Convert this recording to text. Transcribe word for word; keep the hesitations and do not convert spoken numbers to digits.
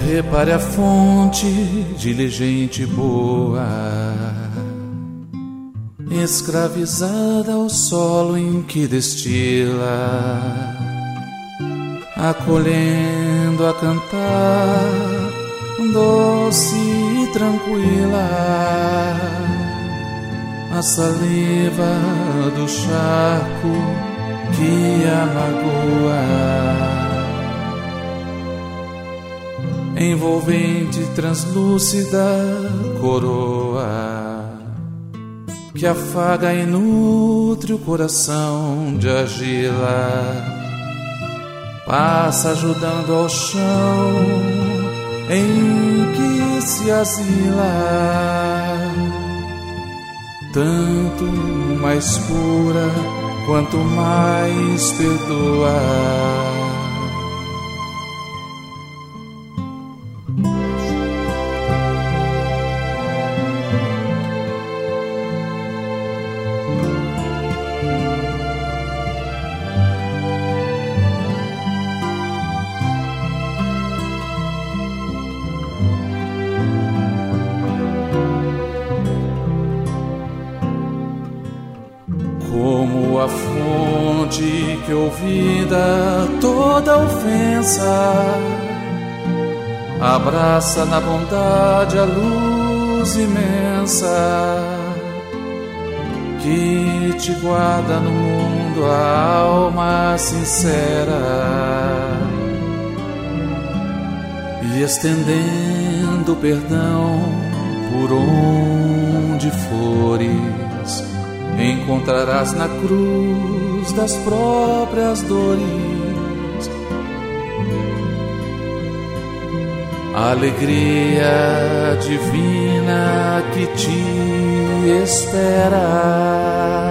Repare a fonte diligente e boa, escravizada ao solo em que destila, acolhendo a cantar, doce e tranquila, a saliva do charco que a magoa. Envolvente, translúcida coroa que afaga e nutre o coração de argila, passa ajudando ao chão em que se asila, tanto mais pura quanto mais perdoa. Como a fonte que ouvida toda ofensa, abraça na bondade a luz imensa que te guarda no mundo a alma sincera, e estendendo perdão por onde fores, encontrarás na cruz das próprias dores a alegria divina que te espera.